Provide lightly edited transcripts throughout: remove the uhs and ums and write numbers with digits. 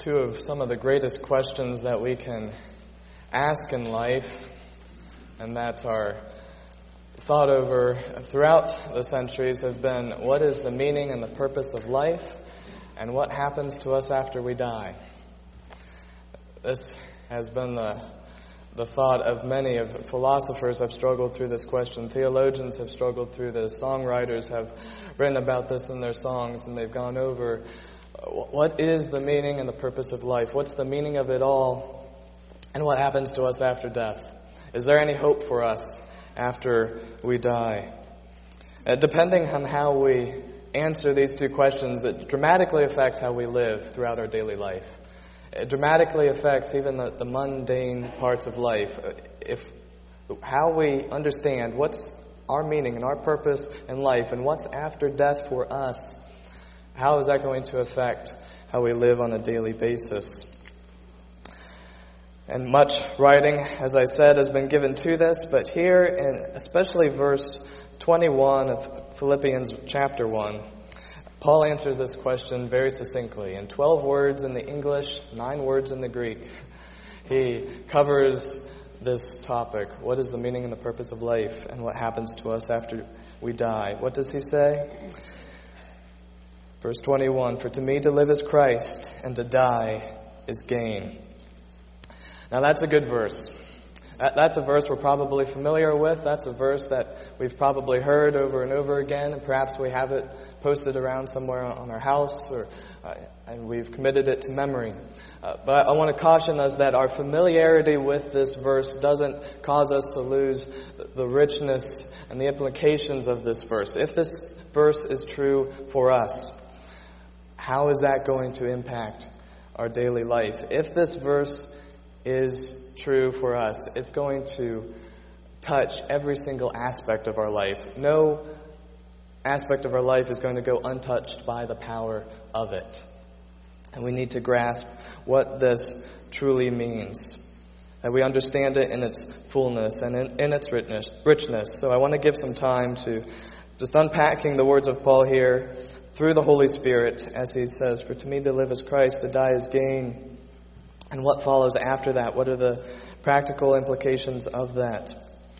two of some of the greatest questions that we can ask in life, and that are thought over throughout the centuries, have been, what is the meaning and the purpose of life, and what happens to us after we die? This has been the thought of many. Of philosophers have struggled through this question. Theologians have struggled through this. Songwriters have written about this in their songs, and they've gone over what is the meaning and the purpose of life? What's the meaning of it all? And what happens to us after death? Is there any hope for us after we die? Depending on how we answer these two questions, it dramatically affects how we live throughout our daily life. It dramatically affects even the mundane parts of life. If how we understand what's our meaning and our purpose in life and what's after death for us, how is that going to affect how we live on a daily basis? And much writing, as I said, has been given to this, but here, in especially verse 21 of Philippians chapter 1, Paul answers this question very succinctly. In 12 words in the English, 9 words in the Greek, he covers this topic. What is the meaning and the purpose of life, and what happens to us after we die? What does he say? Verse 21, "For to me to live is Christ, and to die is gain." Now that's a good verse. That's a verse we're probably familiar with. That's a verse that we've probably heard over and over again, and perhaps we have it posted around somewhere on our house, and we've committed it to memory. But I want to caution us that our familiarity with this verse doesn't cause us to lose the richness and the implications of this verse. If this verse is true for us, how is that going to impact our daily life? If this verse is true for us, it's going to touch every single aspect of our life. No aspect of our life is going to go untouched by the power of it. And we need to grasp what this truly means, that we understand it in its fullness and in its richness. So I want to give some time to just unpacking the words of Paul here through the Holy Spirit, as he says, "For to me to live is Christ, to die is gain." And what follows after that? What are the practical implications of that?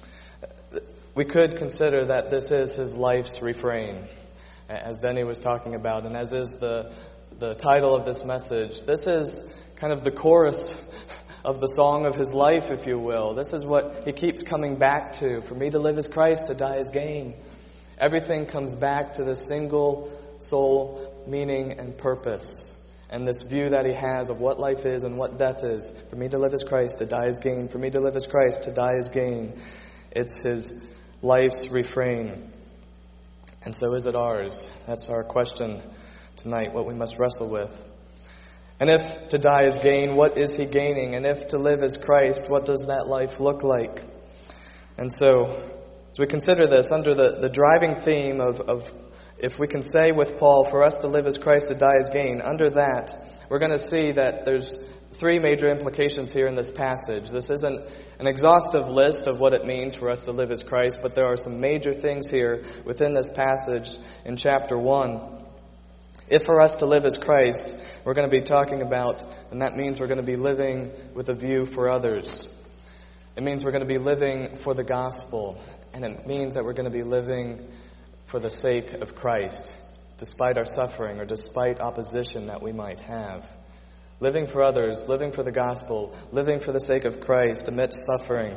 We could consider that this is his life's refrain, as Denny was talking about, and as is the title of this message. This is kind of the chorus of the song of his life, if you will. This is what he keeps coming back to. For me to live is Christ, to die is gain. Everything comes back to the single sole meaning and purpose, and this view that he has of what life is and what death is. For me to live is Christ, to die is gain. For me to live is Christ, to die is gain. It's his life's refrain. And so is it ours. That's our question tonight, what we must wrestle with. And if to die is gain, what is he gaining? And if to live is Christ, what does that life look like? And so, as we consider this under the driving theme of if we can say with Paul, for us to live as Christ, to die as gain, under that, we're going to see that there's 3 major implications here in this passage. This isn't an exhaustive list of what it means for us to live as Christ, but there are some major things here within this passage in chapter 1. If for us to live as Christ, we're going to be talking about, and that means we're going to be living with a view for others. It means we're going to be living for the gospel, and it means that we're going to be living for the sake of Christ, despite our suffering or despite opposition that we might have. Living for others, living for the gospel, living for the sake of Christ amidst suffering.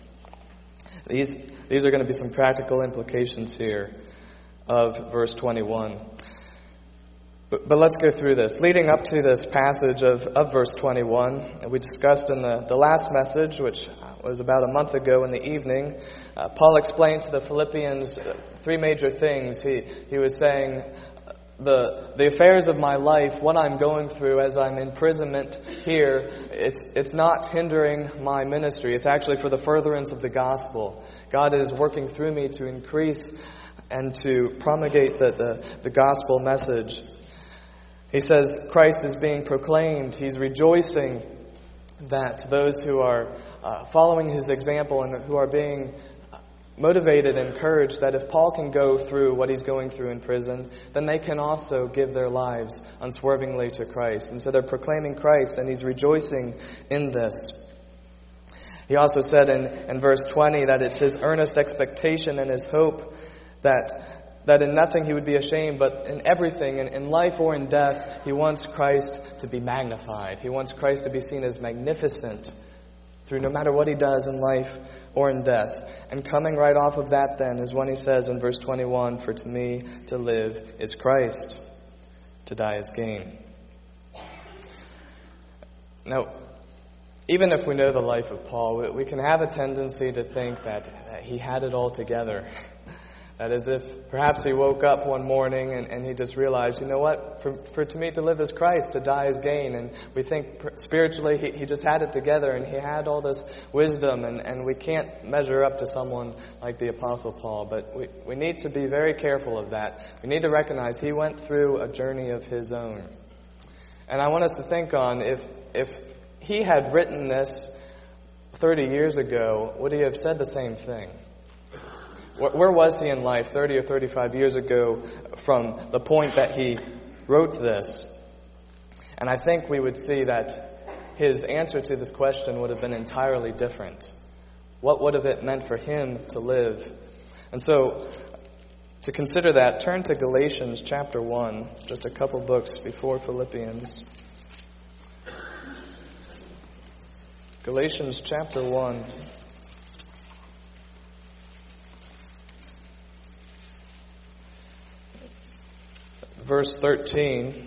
These are going to be some practical implications here of verse 21. But let's go through this. Leading up to this passage of verse 21, we discussed in the last message, which was about a month ago in the evening, Paul explained to the Philippians 3 major things. He was saying, the affairs of my life, what I'm going through as I'm in imprisonment here, it's not hindering my ministry. It's actually for the furtherance of the gospel. God is working through me to increase and to promulgate the gospel message. He says Christ is being proclaimed. He's rejoicing that those who are following his example and who are being motivated and encouraged that if Paul can go through what he's going through in prison, then they can also give their lives unswervingly to Christ. And so they're proclaiming Christ, and he's rejoicing in this. He also said in verse 20 that it's his earnest expectation and his hope that in nothing he would be ashamed, but in everything, in life or in death, he wants Christ to be magnified. He wants Christ to be seen as magnificent through no matter what he does in life or in death. And coming right off of that then is when he says in verse 21, "For to me to live is Christ, to die is gain." Now, even if we know the life of Paul, we can have a tendency to think that he had it all together. That is, if perhaps he woke up one morning and he just realized, you know what, for to me to live is Christ, to die is gain. And we think spiritually he just had it together and he had all this wisdom, and we can't measure up to someone like the Apostle Paul. But we need to be very careful of that. We need to recognize he went through a journey of his own. And I want us to think on if he had written this 30 years ago, would he have said the same thing? Where was he in life 30 or 35 years ago from the point that he wrote this? And I think we would see that his answer to this question would have been entirely different. What would have it meant for him to live? And so, to consider that, turn to Galatians chapter 1, just a couple books before Philippians. Galatians chapter 1. Verse 13,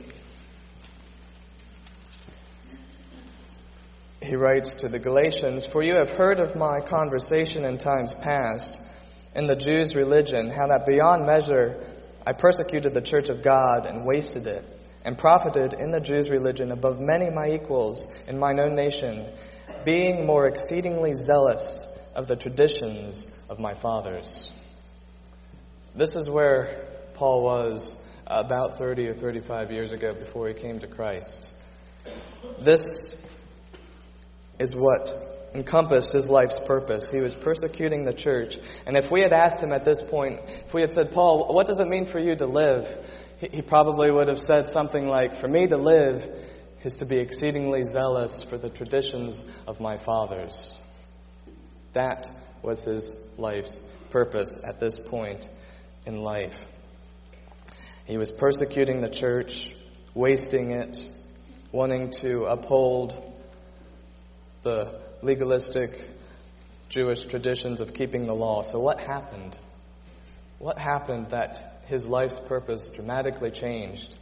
he writes to the Galatians, "For you have heard of my conversation in times past in the Jews' religion, how that beyond measure I persecuted the church of God and wasted it, and profited in the Jews' religion above many my equals in mine own nation, being more exceedingly zealous of the traditions of my fathers." This is where Paul was about 30 or 35 years ago before he came to Christ. This is what encompassed his life's purpose. He was persecuting the church. And if we had asked him at this point, if we had said, "Paul, what does it mean for you to live?" He probably would have said something like, "For me to live is to be exceedingly zealous for the traditions of my fathers." That was his life's purpose at this point in life. He was persecuting the church, wasting it, wanting to uphold the legalistic Jewish traditions of keeping the law. So what happened? What happened that his life's purpose dramatically changed?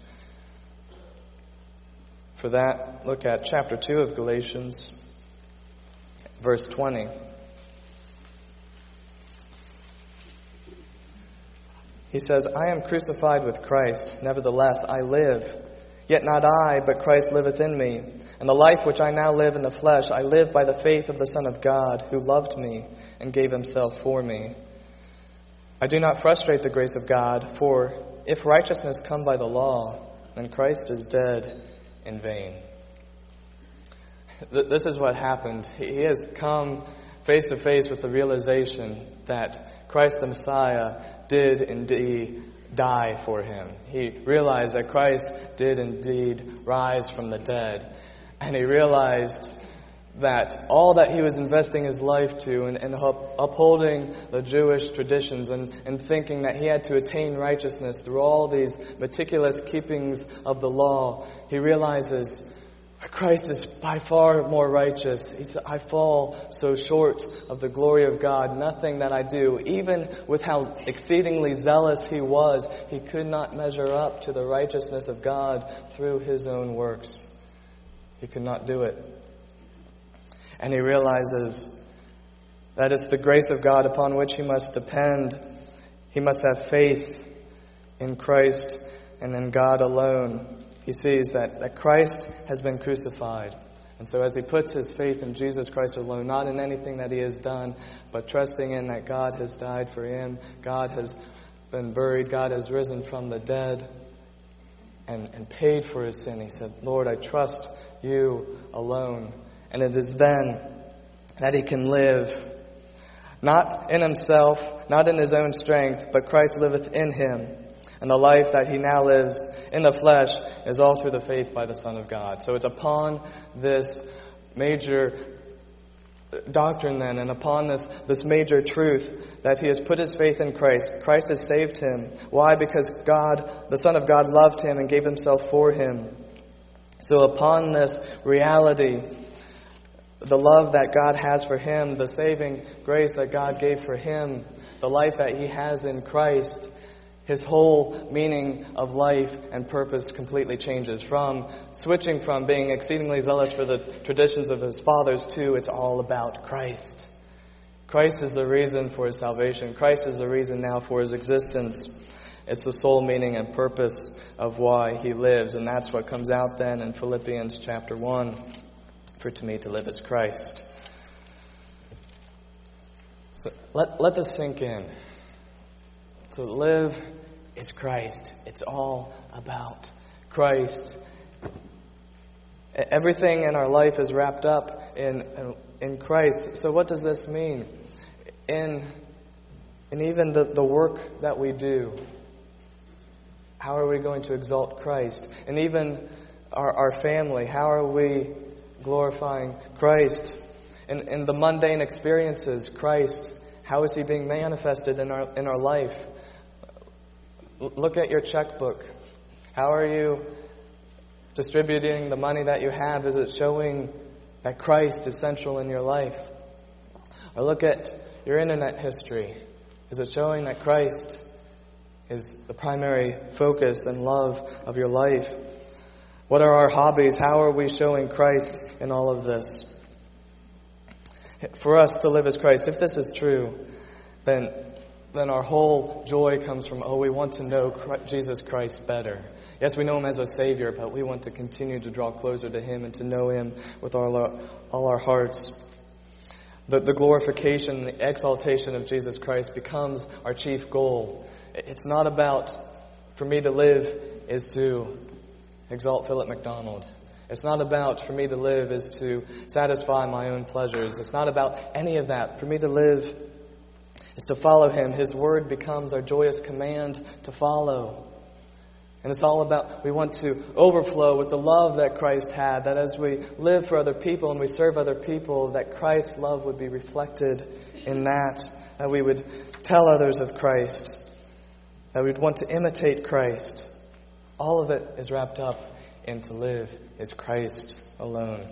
For that, look at chapter 2 of Galatians, verse 20. He says, "I am crucified with Christ, nevertheless I live. Yet not I, but Christ liveth in me. And the life which I now live in the flesh, I live by the faith of the Son of God, who loved me and gave himself for me. I do not frustrate the grace of God, for if righteousness come by the law, then Christ is dead in vain." This is what happened. He has come face to face with the realization that Christ the Messiah did indeed die for him. He realized that Christ did indeed rise from the dead. And he realized that all that he was investing his life to and upholding the Jewish traditions and thinking that he had to attain righteousness through all these meticulous keepings of the law, he realizes Christ is by far more righteous. He said, "I fall so short of the glory of God. Nothing that I do, even with how exceedingly zealous he was, he could not measure up to the righteousness of God through his own works. He could not do it." And he realizes that it's the grace of God upon which he must depend. He must have faith in Christ and in God alone. He sees that Christ has been crucified. And so as he puts his faith in Jesus Christ alone, not in anything that he has done, but trusting in that God has died for him, God has been buried, God has risen from the dead and paid for his sin. He said, "Lord, I trust you alone." And it is then that he can live not in himself, not in his own strength, but Christ liveth in him. And the life that he now lives in the flesh is all through the faith by the Son of God. So it's upon this major doctrine then, and upon this major truth, that he has put his faith in Christ. Christ has saved him. Why? Because God, the Son of God, loved him and gave himself for him. So upon this reality, the love that God has for him, the saving grace that God gave for him, the life that he has in Christ, his whole meaning of life and purpose completely changes. Switching from being exceedingly zealous for the traditions of his fathers to it's all about Christ. Christ is the reason for his salvation. Christ is the reason now for his existence. It's the sole meaning and purpose of why he lives. And that's what comes out then in Philippians chapter 1. For to me to live is Christ. So let this sink in. To live is Christ. It's all about Christ. Everything in our life is wrapped up in Christ. So what does this mean? In even the work that we do, how are we going to exalt Christ? And even our family, how are we glorifying Christ? In the mundane experiences, Christ, how is he being manifested in our life? Look at your checkbook. How are you distributing the money that you have? Is it showing that Christ is central in your life? Or look at your internet history. Is it showing that Christ is the primary focus and love of your life? What are our hobbies? How are we showing Christ in all of this? For us to live as Christ, if this is true, then our whole joy comes from, we want to know Jesus Christ better. Yes, we know him as a Savior, but we want to continue to draw closer to him and to know him with all our hearts. The glorification, the exaltation of Jesus Christ becomes our chief goal. It's not about, for me to live is to exalt Philip MacDonald. It's not about, for me to live is to satisfy my own pleasures. It's not about any of that. For me to live is to follow him. His word becomes our joyous command to follow. And it's all about, we want to overflow with the love that Christ had, that as we live for other people and we serve other people, that Christ's love would be reflected in that we would tell others of Christ, that we'd want to imitate Christ. All of it is wrapped up in to live is Christ alone.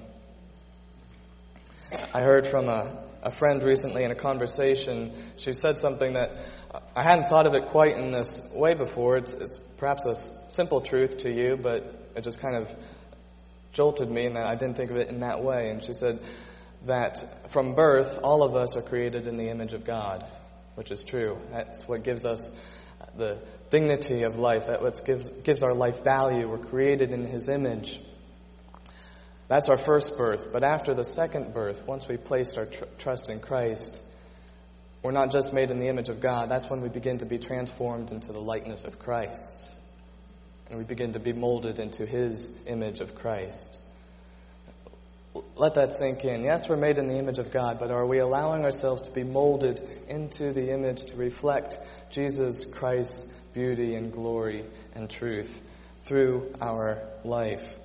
I heard from a friend recently in a conversation. She said something that I hadn't thought of it quite in this way before. It's perhaps a simple truth to you, but it just kind of jolted me, and I didn't think of it in that way. And she said that from birth, all of us are created in the image of God, which is true. That's what gives us the dignity of life. That's what gives our life value. We're created in his image. That's our first birth. But after the second birth, once we placed our trust in Christ, we're not just made in the image of God. That's when we begin to be transformed into the likeness of Christ. And we begin to be molded into his image of Christ. Let that sink in. Yes, we're made in the image of God, but are we allowing ourselves to be molded into the image to reflect Jesus Christ's beauty and glory and truth through our life?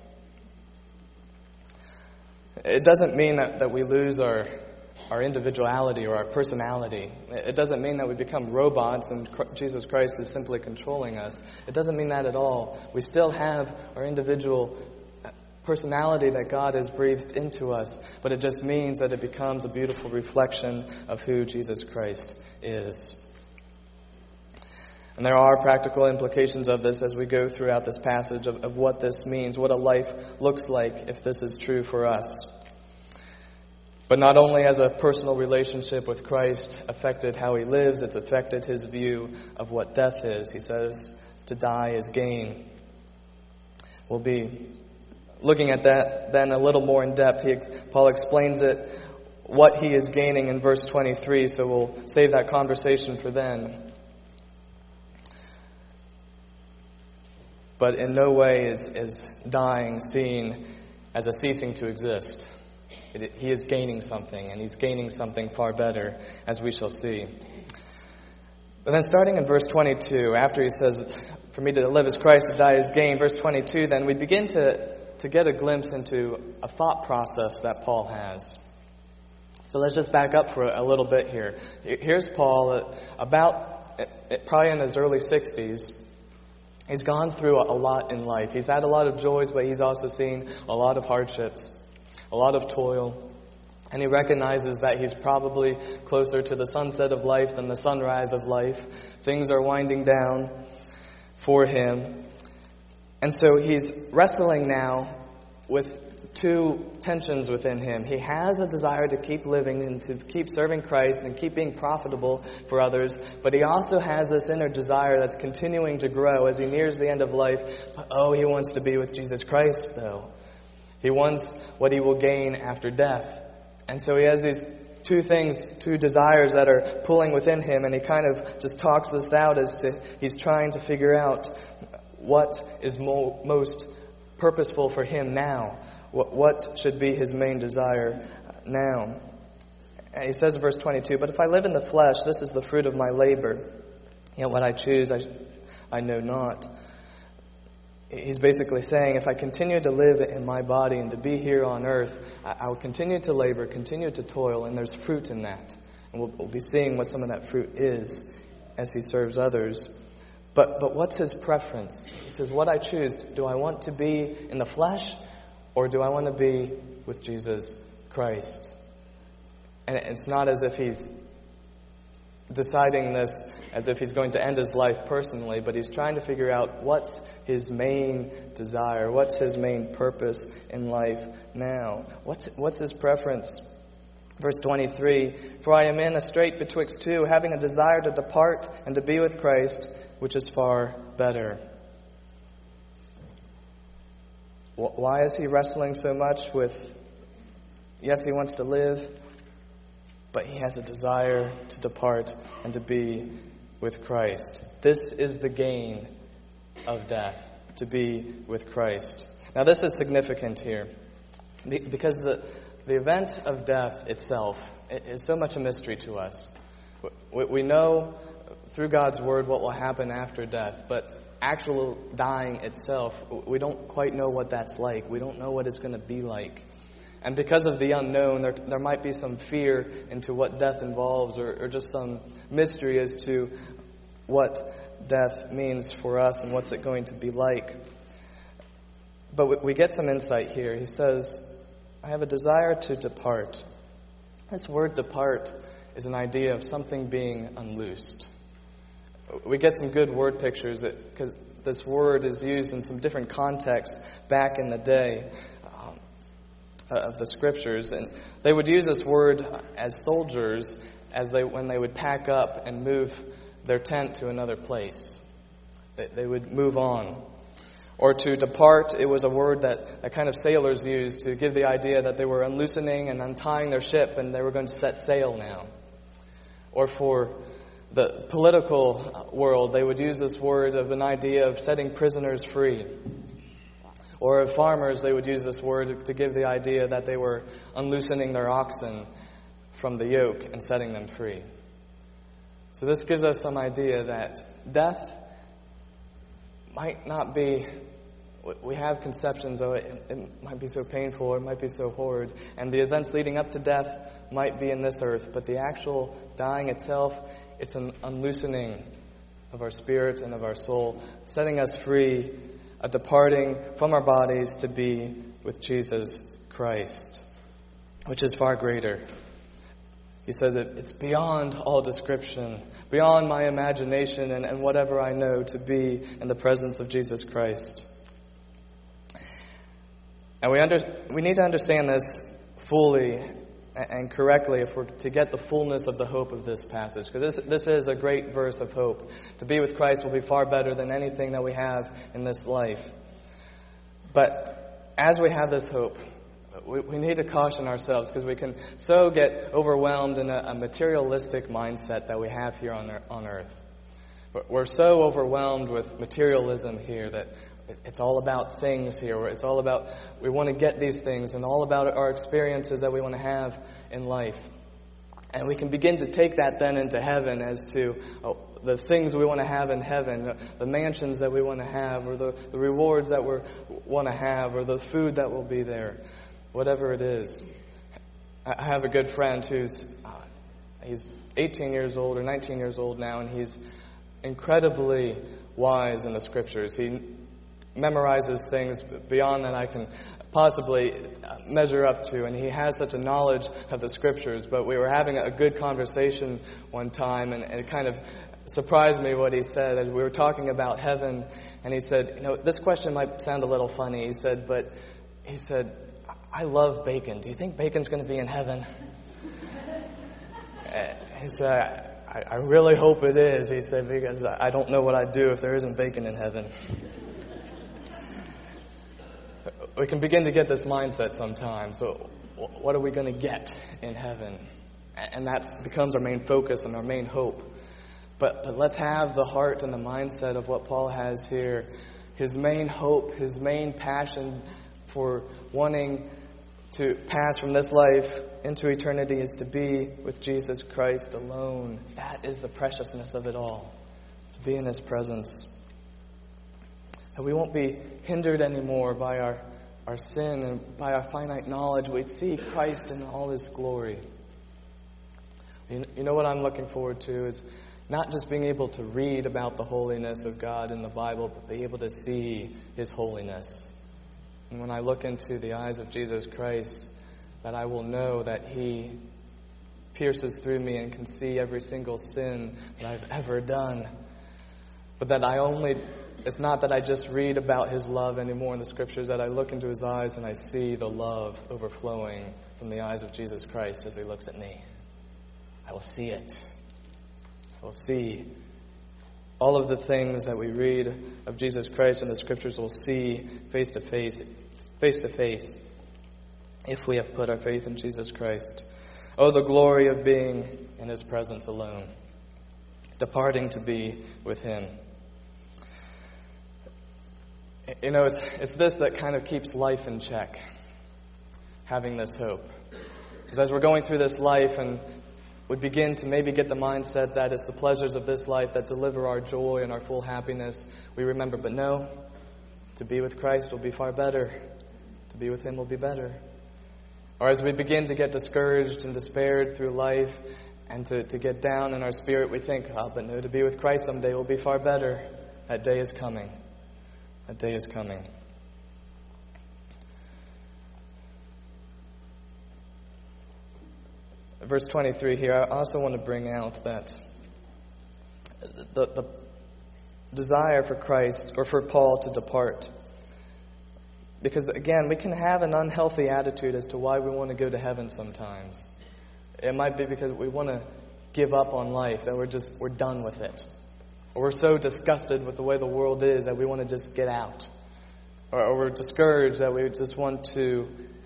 It doesn't mean that we lose our individuality or our personality. It doesn't mean that we become robots and Jesus Christ is simply controlling us. It doesn't mean that at all. We still have our individual personality that God has breathed into us, but it just means that it becomes a beautiful reflection of who Jesus Christ is. And there are practical implications of this as we go throughout this passage of what this means, what a life looks like if this is true for us. But not only has a personal relationship with Christ affected how he lives, it's affected his view of what death is. He says to die is gain. We'll be looking at that then a little more in depth. Paul explains it, what he is gaining in verse 23, so we'll save that conversation for then. But in no way is dying seen as a ceasing to exist. He is gaining something, and he's gaining something far better, as we shall see. But then starting in verse 22, after he says, for me to live is Christ, to die is gain, verse 22, then we begin to get a glimpse into a thought process that Paul has. So let's just back up for a little bit here. Here's Paul, probably in his early 60s. He's gone through a lot in life. He's had a lot of joys, but he's also seen a lot of hardships, a lot of toil. And he recognizes that he's probably closer to the sunset of life than the sunrise of life. Things are winding down for him. And so he's wrestling now with two tensions within him. He has a desire to keep living and to keep serving Christ and keep being profitable for others, but he also has this inner desire that's continuing to grow as he nears the end of life. He wants to be with Jesus Christ, though. He wants what he will gain after death. And so he has these two desires that are pulling within him, and he kind of just talks this out as to he's trying to figure out what is most purposeful for him now. What should be his main desire now? And he says in verse 22, but if I live in the flesh, this is the fruit of my labor. Yet what I choose, I know not. He's basically saying, if I continue to live in my body and to be here on earth, I will continue to labor, continue to toil, and there's fruit in that. And we'll be seeing what some of that fruit is as he serves others. But what's his preference? He says, what I choose, do I want to be in the flesh, or do I want to be with Jesus Christ? And it's not as if he's deciding this as if he's going to end his life personally, but he's trying to figure out what's his main desire, what's his main purpose in life now. What's his preference? Verse 23, for I am in a strait betwixt two, having a desire to depart and to be with Christ, which is far better. Why is he wrestling so much with, yes, he wants to live, but he has a desire to depart and to be with Christ. This is the gain of death, to be with Christ. Now this is significant here, because the event of death itself is so much a mystery to us. We know through God's Word what will happen after death, but actual dying itself, we don't quite know what that's like. We don't know what it's going to be like. And because of the unknown, there might be some fear into what death involves, or just some mystery as to what death means for us and what's it going to be like. But we get some insight here. He says, I have a desire to depart. This word depart is an idea of something being unloosed. We get some good word pictures because this word is used in some different contexts back in the day of the Scriptures. And they would use this word as soldiers when they would pack up and move their tent to another place. They would move on. Or to depart, it was a word that kind of sailors used to give the idea that they were unloosening and untying their ship and they were going to set sail now. Or for the political world, they would use this word of an idea of setting prisoners free. Or of farmers, they would use this word to give the idea that they were unloosening their oxen from the yoke and setting them free. So this gives us some idea that death might not be, we have conceptions of it might be so painful or it might be so horrid, and the events leading up to death might be in this earth, but the actual dying itself, it's an unloosening of our spirit and of our soul, setting us free, a departing from our bodies to be with Jesus Christ, which is far greater. He says it's beyond all description, beyond my imagination and whatever I know, to be in the presence of Jesus Christ. And we need to understand this fully and correctly if we're to get the fullness of the hope of this passage. Because this is a great verse of hope. To be with Christ will be far better than anything that we have in this life. But as we have this hope, we need to caution ourselves because we can so get overwhelmed in a materialistic mindset that we have here on earth. We're so overwhelmed with materialism here that It's all about things here. It's all about, we want to get these things, and all about our experiences that we want to have in life. And we can begin to take that then into heaven as to the things we want to have in heaven, the mansions that we want to have, or the rewards that we want to have, or the food that will be there, whatever it is. I have a good friend he's 18 years old or 19 years old now, and he's incredibly wise in the Scriptures. He memorizes things beyond that I can possibly measure up to, and he has such a knowledge of the Scriptures. But we were having a good conversation one time, and it kind of surprised me what he said as we were talking about heaven. And he said, this question might sound a little funny. He said, I love bacon. Do you think bacon's going to be in heaven? He said, I really hope it is. He said, because I don't know what I'd do if there isn't bacon in heaven. We can begin to get this mindset sometimes. So what are we going to get in heaven? And that becomes our main focus and our main hope. But let's have the heart and the mindset of what Paul has here. His main hope, his main passion for wanting to pass from this life into eternity is to be with Jesus Christ alone. That is the preciousness of it all, to be in His presence. And we won't be hindered anymore by our sin and by our finite knowledge. We'd see Christ in all His glory. You know what I'm looking forward to is not just being able to read about the holiness of God in the Bible, but be able to see His holiness. And when I look into the eyes of Jesus Christ, that I will know that He pierces through me and can see every single sin that I've ever done. But that it's not that I just read about His love anymore in the Scriptures, that I look into His eyes and I see the love overflowing from the eyes of Jesus Christ as He looks at me. I will see it. I will see all of the things that we read of Jesus Christ in the Scriptures. We'll see face to face, if we have put our faith in Jesus Christ. Oh, the glory of being in His presence alone, departing to be with Him. It's this that kind of keeps life in check, having this hope. Because as we're going through this life and we begin to maybe get the mindset that it's the pleasures of this life that deliver our joy and our full happiness, we remember, but no, to be with Christ will be far better. To be with Him will be better. Or as we begin to get discouraged and despaired through life and to get down in our spirit, we think, but no, to be with Christ someday will be far better. That day is coming. That day is coming. Verse 23 here, I also want to bring out that the desire for Christ, or for Paul to depart. Because again, we can have an unhealthy attitude as to why we want to go to heaven sometimes. It might be because we want to give up on life, that we're done with it. Or we're so disgusted with the way the world is that we want to just get out. Or we're discouraged that we just want to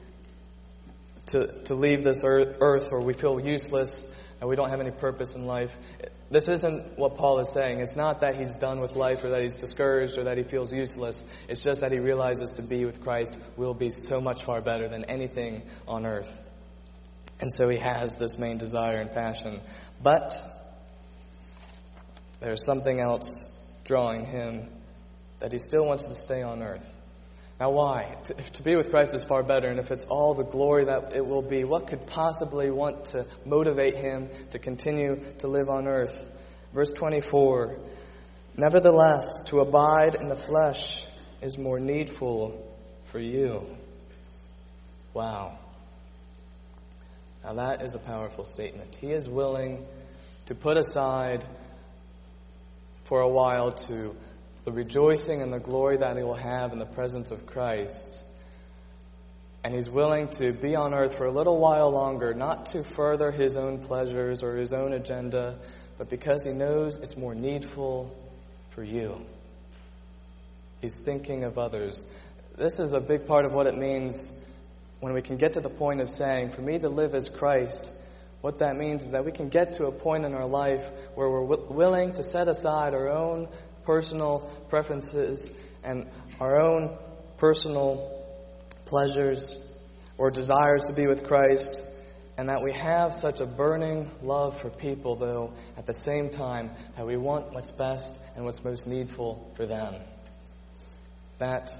leave this earth, or we feel useless and we don't have any purpose in life. This isn't what Paul is saying. It's not that he's done with life or that he's discouraged or that he feels useless. It's just that he realizes to be with Christ will be so much far better than anything on earth. And so he has this main desire and passion. But there's something else drawing him, that he still wants to stay on earth. Now why? To be with Christ is far better, and if it's all the glory that it will be, what could possibly want to motivate him to continue to live on earth? Verse 24, nevertheless, to abide in the flesh is more needful for you. Wow. Now that is a powerful statement. He is willing to put aside for a while to the rejoicing and the glory that he will have in the presence of Christ. And he's willing to be on earth for a little while longer, not to further his own pleasures or his own agenda, but because he knows it's more needful for you. He's thinking of others. This is a big part of what it means when we can get to the point of saying, for me to live as Christ. What that means is that we can get to a point in our life where we're willing to set aside our own personal preferences and our own personal pleasures or desires to be with Christ, and that we have such a burning love for people, though, at the same time, that we want what's best and what's most needful for them. That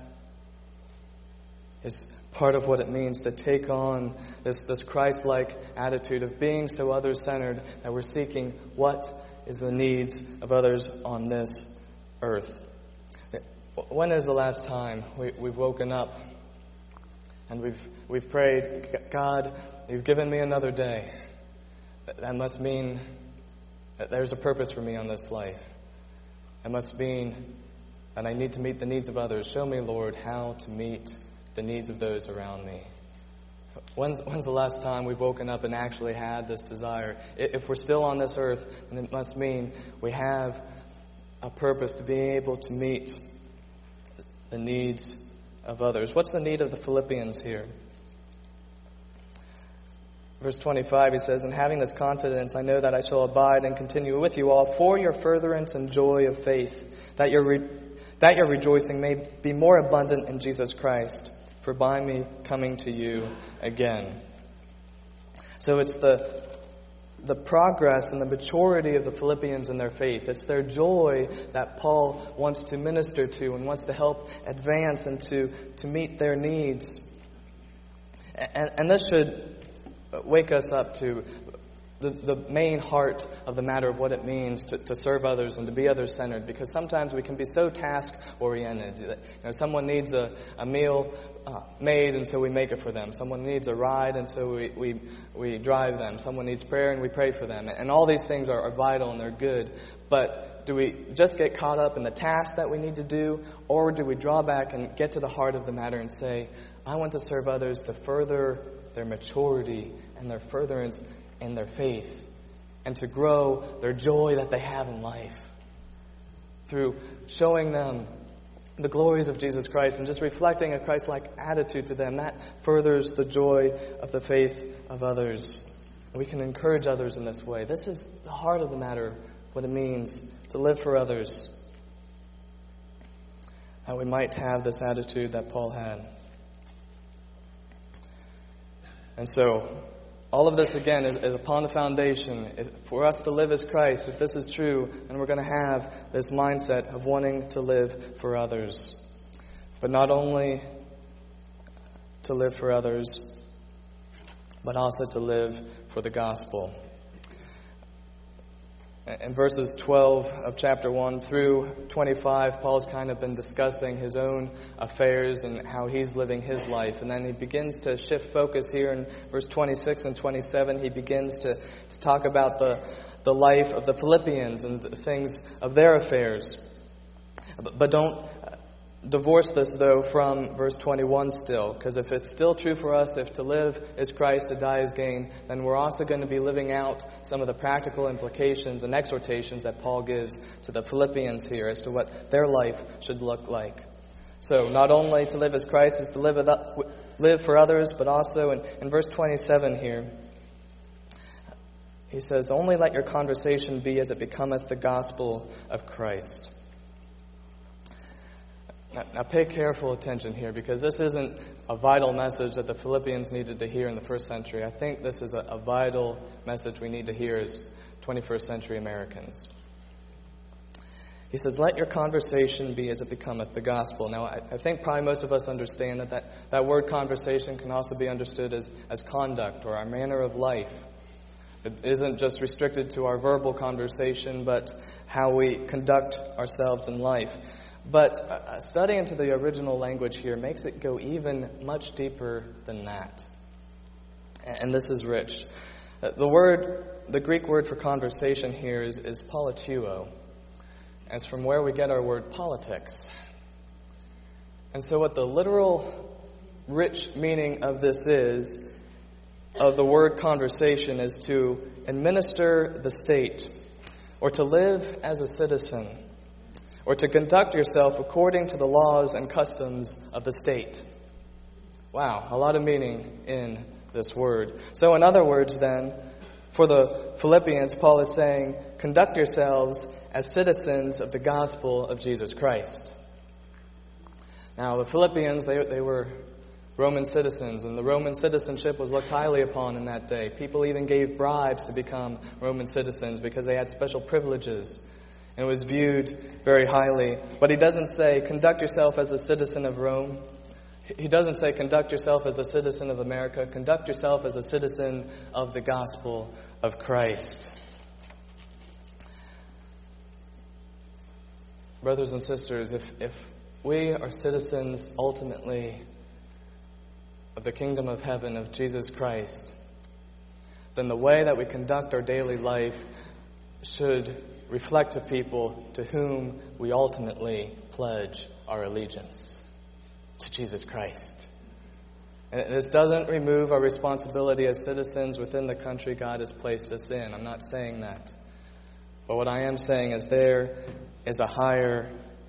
is part of what it means to take on this Christ-like attitude of being so others-centered that we're seeking what is the needs of others on this earth. When is the last time we've woken up and we've prayed, God, you've given me another day. That must mean that there's a purpose for me on this life. That must mean that I need to meet the needs of others. Show me, Lord, how to meet the needs of those around me. When's the last time we've woken up and actually had this desire? If we're still on this earth, then it must mean we have a purpose to be able to meet the needs of others. What's the need of the Philippians here? Verse 25, he says, "And having this confidence, I know that I shall abide and continue with you all for your furtherance and joy of faith, that your rejoicing may be more abundant in Jesus Christ, for by me coming to you again." So it's the progress and the maturity of the Philippians in their faith. It's their joy that Paul wants to minister to and wants to help advance and to meet their needs. And this should wake us up to the main heart of the matter of what it means to serve others and to be others-centered, because sometimes we can be so task-oriented. Someone needs a meal made, and so we make it for them. Someone needs a ride, and so we drive them. Someone needs prayer, and we pray for them. And all these things are vital, and they're good. But do we just get caught up in the task that we need to do, or do we draw back and get to the heart of the matter and say, I want to serve others to further their maturity and their furtherance in their faith, and to grow their joy that they have in life through showing them the glories of Jesus Christ and just reflecting a Christ-like attitude to them. That furthers the joy of the faith of others. We can encourage others in this way. This is the heart of the matter, what it means to live for others, that we might have this attitude that Paul had. And so, all of this, again, is upon the foundation. For us to live as Christ, if this is true, then we're going to have this mindset of wanting to live for others. But not only to live for others, but also to live for the gospel. In verses 12 of chapter 1 through 25, Paul's kind of been discussing his own affairs and how he's living his life. And then he begins to shift focus here in verse 26 and 27. He begins to talk about the life of the Philippians and the things of their affairs. But don't divorce this, though, from verse 21 still, because if it's still true for us, if to live is Christ, to die is gain, then we're also going to be living out some of the practical implications and exhortations that Paul gives to the Philippians here as to what their life should look like. So not only to live as Christ is to live for others, but also in verse 27 here, he says, "Only let your conversation be as it becometh the gospel of Christ." Now pay careful attention here, because this isn't a vital message that the Philippians needed to hear in the first century. I think this is a vital message we need to hear as 21st century Americans. He says, "Let your conversation be as it becometh the gospel." Now, I think probably most of us understand that word conversation can also be understood as conduct or our manner of life. It isn't just restricted to our verbal conversation, but how we conduct ourselves in life. But studying into the original language here makes it go even much deeper than that. And this is rich. The Greek word for conversation here is politeuo. It's from where we get our word politics. And so what the literal rich meaning of this is, of the word conversation, is to administer the state, or to live as a citizen, or to conduct yourself according to the laws and customs of the state. Wow, a lot of meaning in this word. So in other words then, for the Philippians, Paul is saying, conduct yourselves as citizens of the gospel of Jesus Christ. Now, the Philippians, they were Roman citizens, and the Roman citizenship was looked highly upon in that day. People even gave bribes to become Roman citizens because they had special privileges, and it was viewed very highly. But he doesn't say, conduct yourself as a citizen of Rome. He doesn't say, conduct yourself as a citizen of America. Conduct yourself as a citizen of the gospel of Christ. Brothers and sisters, if we are citizens ultimately of the kingdom of heaven, of Jesus Christ, then the way that we conduct our daily life should reflect to people to whom we ultimately pledge our allegiance, to Jesus Christ. And this doesn't remove our responsibility as citizens within the country God has placed us in. I'm not saying that. But what I am saying is there is a higher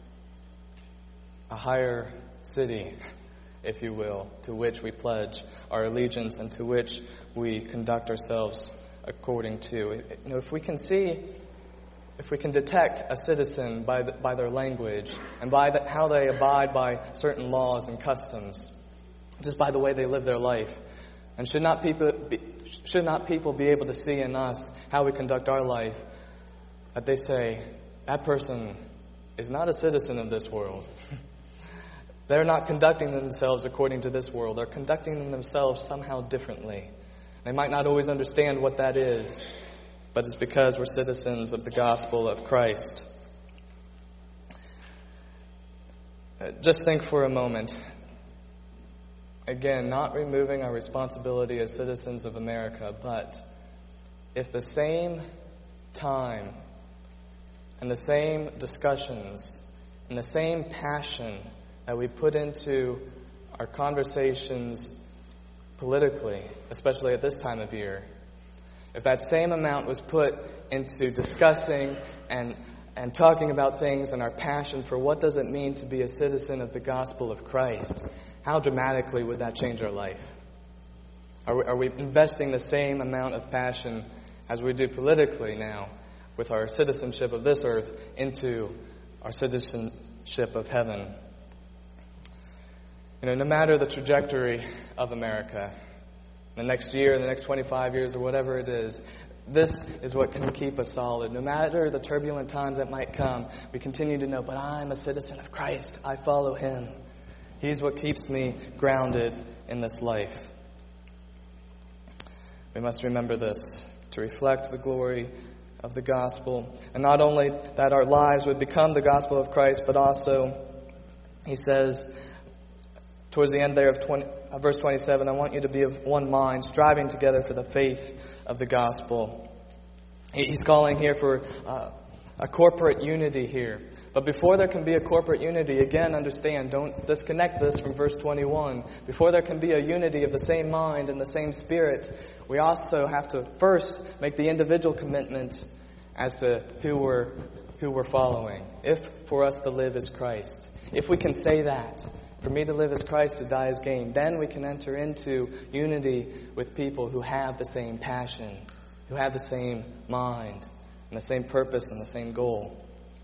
city, if you will, to which we pledge our allegiance and to which we conduct ourselves according to. If we can detect a citizen by their language and by how they abide by certain laws and customs, just by the way they live their life, and should not people be able to see in us how we conduct our life, that they say, that person is not a citizen of this world. They're not conducting themselves according to this world. They're conducting themselves somehow differently. They might not always understand what that is, but it's because we're citizens of the gospel of Christ. Just think for a moment. Again, not removing our responsibility as citizens of America, but if the same time and the same discussions and the same passion that we put into our conversations politically, especially at this time of year, if that same amount was put into discussing and talking about things and our passion for what does it mean to be a citizen of the gospel of Christ, how dramatically would that change our life? Are we investing the same amount of passion as we do politically now with our citizenship of this earth into our citizenship of heaven? No matter the trajectory of America, the next year, the next 25 years, or whatever it is, this is what can keep us solid. No matter the turbulent times that might come, we continue to know, but I'm a citizen of Christ. I follow Him. He's what keeps me grounded in this life. We must remember this to reflect the glory of the gospel. And not only that our lives would become the gospel of Christ, but also, he says, towards the end there of verse 27, I want you to be of one mind, striving together for the faith of the gospel. He's calling here for a corporate unity here. But before there can be a corporate unity, again, understand, don't disconnect this from verse 21. Before there can be a unity of the same mind and the same spirit, we also have to first make the individual commitment as to who we're following. If for us to live is Christ. If we can say that, for me to live as Christ, to die as gain, then we can enter into unity with people who have the same passion, who have the same mind, and the same purpose and the same goal.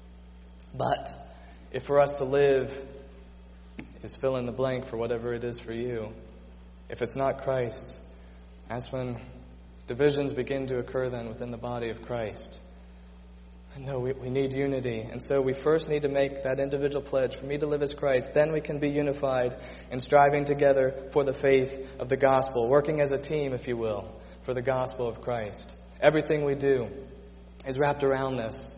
But if for us to live is fill in the blank for whatever it is for you, if it's not Christ, that's when divisions begin to occur then within the body of Christ. No, we need unity. And so we first need to make that individual pledge. For me to live as Christ, then we can be unified in striving together for the faith of the gospel, working as a team, if you will, for the gospel of Christ. Everything we do is wrapped around this.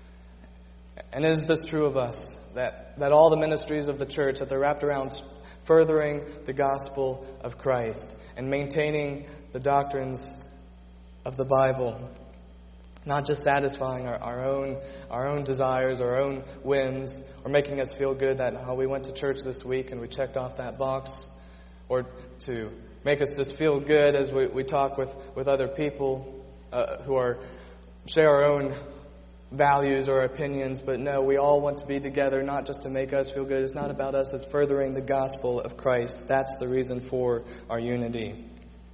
And is this true of us? That all the ministries of the church, that they're wrapped around furthering the gospel of Christ and maintaining the doctrines of the Bible. Not just satisfying our own desires, our own whims, or making us feel good that we went to church this week and we checked off that box, or to make us just feel good as we talk with other people who share our own values or opinions. But no, we all want to be together, not just to make us feel good. It's not about us. It's furthering the gospel of Christ. That's the reason for our unity.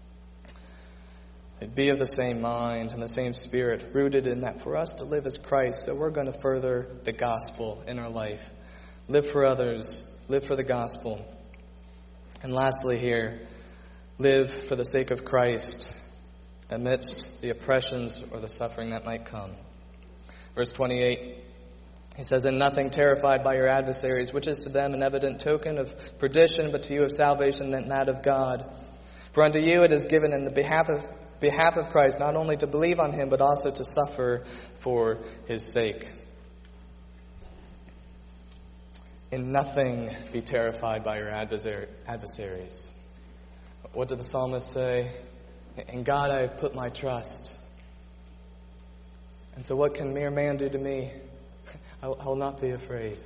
Be of the same mind and the same spirit, rooted in that for us to live as Christ, so we're going to further the gospel in our life. Live for others, Live for the gospel. And lastly here, live for the sake of Christ amidst the oppressions or the suffering that might come. Verse 28, he says, "In nothing terrified by your adversaries, which is to them an evident token of perdition, but to you of salvation and that of God. For unto you it is given in the behalf of Christ not only to believe on him, but also to suffer for his sake." In nothing be terrified by your adversaries. What did the psalmist say? In God I have put my trust. And so what can mere man do to me? I will not be afraid.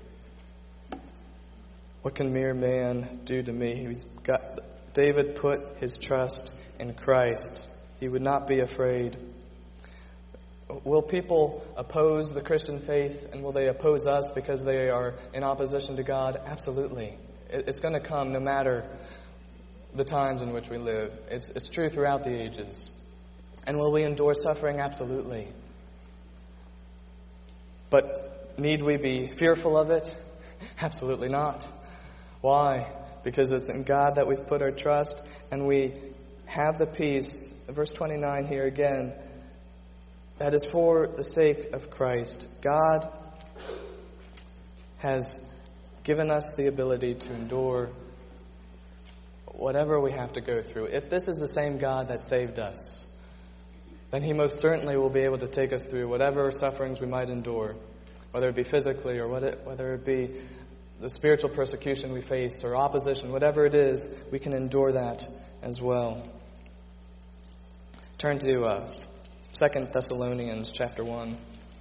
What can mere man do to me? David put his trust in Christ. He would not be afraid. Will people oppose the Christian faith, and will they oppose us because they are in opposition to God? Absolutely. It's going to come no matter the times in which we live. It's true throughout the ages. And will we endure suffering? Absolutely. But need we be fearful of it? Absolutely not. Why? Because it's in God that we've put our trust, and we have the peace. Verse 29 here again. That is for the sake of Christ. God has given us the ability to endure whatever we have to go through. If this is the same God that saved us, then He most certainly will be able to take us through whatever sufferings we might endure, whether it be physically or whether it be the spiritual persecution we face or opposition, whatever it is, we can endure that as well. Turn to 2 Thessalonians chapter 1.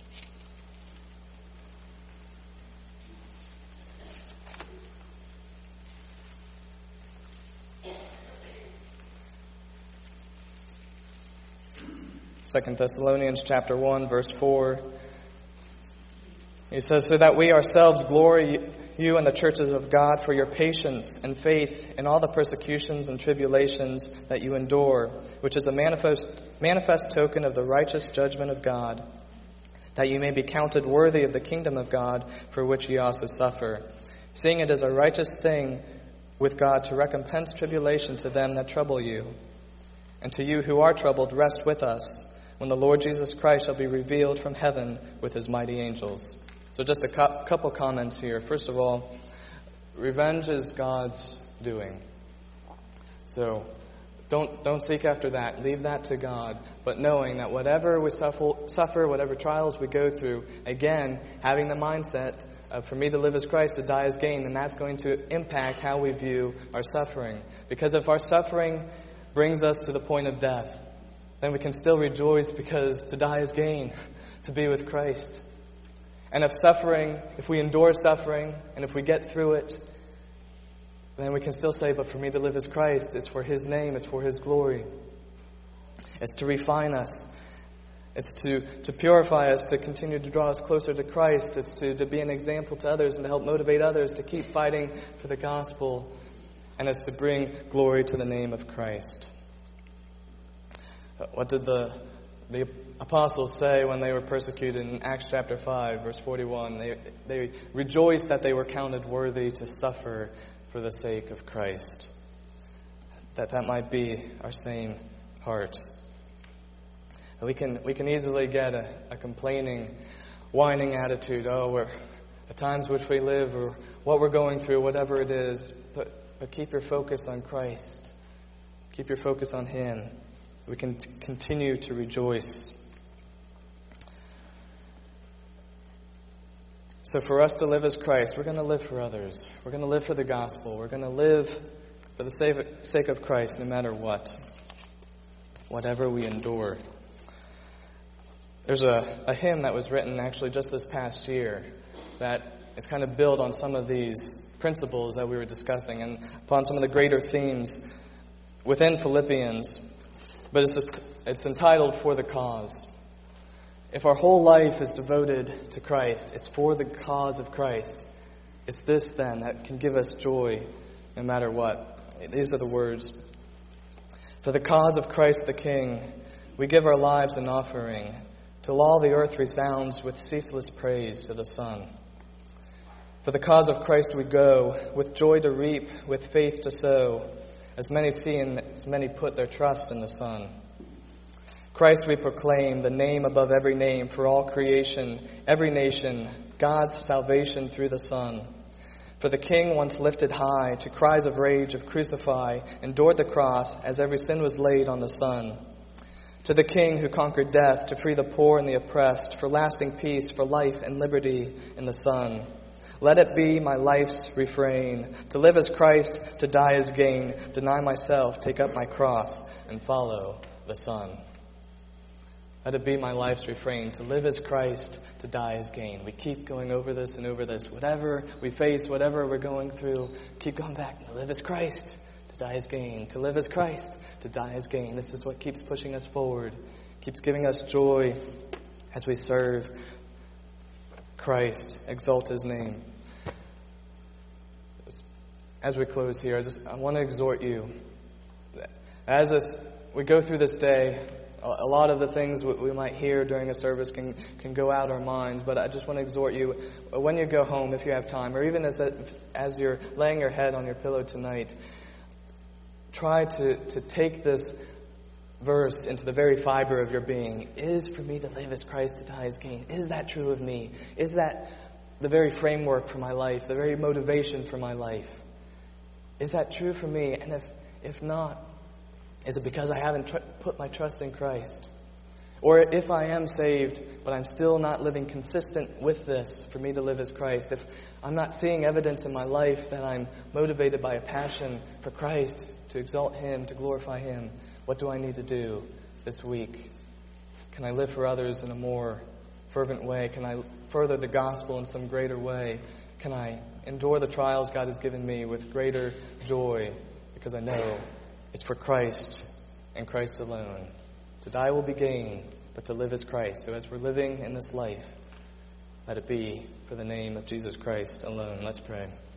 Second Thessalonians chapter 1, verse 4. He says, "So that we ourselves glory you in the churches of God for your patience and faith in all the persecutions and tribulations that you endure, which is a manifest token of the righteous judgment of God, that you may be counted worthy of the kingdom of God, for which ye also suffer, seeing it is a righteous thing with God to recompense tribulation to them that trouble you. And to you who are troubled, rest with us, when the Lord Jesus Christ shall be revealed from heaven with his mighty angels." So just a couple comments here. First of all, revenge is God's doing. So don't seek after that. Leave that to God. But knowing that whatever we suffer, whatever trials we go through, again, having the mindset of for me to live as Christ, to die as gain, and that's going to impact how we view our suffering. Because if our suffering brings us to the point of death, then we can still rejoice, because to die is gain, to be with Christ. And if we endure suffering, and if we get through it, then we can still say, but for me to live as Christ, it's for His name, it's for His glory. It's to refine us. It's to purify us, to continue to draw us closer to Christ. It's to be an example to others and to help motivate others to keep fighting for the gospel. And it's to bring glory to the name of Christ. What did the apostles say when they were persecuted in Acts chapter 5, verse 41? They rejoiced that they were counted worthy to suffer for the sake of Christ. That might be our same heart. We can easily get a complaining, whining attitude. We're the times which we live, or what we're going through, whatever it is. But keep your focus on Christ. Keep your focus on Him. We can continue to rejoice. So for us to live as Christ, we're going to live for others. We're going to live for the gospel. We're going to live for the sake of Christ, no matter what. Whatever we endure. There's a hymn that was written actually just this past year that is kind of built on some of these principles that we were discussing and upon some of the greater themes within Philippians. But it's entitled "For the Cause." If our whole life is devoted to Christ, it's for the cause of Christ. It's this then that can give us joy no matter what. These are the words. "For the cause of Christ the King, we give our lives an offering, till all the earth resounds with ceaseless praise to the Son. For the cause of Christ we go, with joy to reap, with faith to sow, as many see and as many put their trust in the Son. Christ we proclaim, the name above every name, for all creation, every nation, God's salvation through the Son. For the King once lifted high, to cries of rage of crucify, endured the cross, as every sin was laid on the Son. To the King who conquered death, to free the poor and the oppressed, for lasting peace, for life and liberty in the Son. Let it be my life's refrain, to live as Christ, to die as gain, deny myself, take up my cross, and follow the Son. Let it be my life's refrain, to live as Christ, to die as gain. We keep going over this and over this. Whatever we face, whatever we're going through, keep going back. To live as Christ, to die as gain. To live as Christ, to die as gain. This is what keeps pushing us forward, keeps giving us joy as we serve Christ, exalt His name. As we close here, I want to exhort you. As we go through this day, a lot of the things we might hear during a service can go out our minds, but I just want to exhort you, when you go home, if you have time, or even as you're laying your head on your pillow tonight, try to take this verse into the very fiber of your being. Is for me to live as Christ, to die as gain? Is that true of me? Is that the very framework for my life, the very motivation for my life? Is that true for me? And if not, is it because I haven't put my trust in Christ? Or if I am saved, but I'm still not living consistent with this, for me to live as Christ, if I'm not seeing evidence in my life that I'm motivated by a passion for Christ, to exalt Him, to glorify Him, what do I need to do this week? Can I live for others in a more fervent way? Can I further the gospel in some greater way? Can I endure the trials God has given me with greater joy, because I know it's for Christ and Christ alone. To die will be gain, but to live is Christ. So as we're living in this life, let it be for the name of Jesus Christ alone. Let's pray.